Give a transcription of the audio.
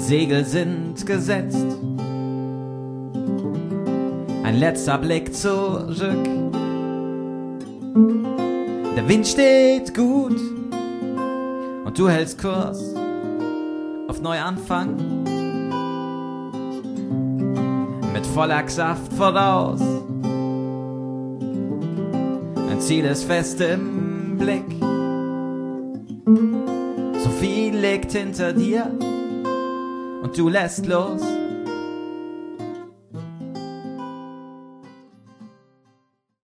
Segel sind gesetzt. Ein letzter Blick zurück. Der Wind steht gut und du hältst Kurs auf Neuanfang. Mit voller Kraft voraus. Ein Ziel ist fest im Blick. So viel liegt hinter dir und du lässt los.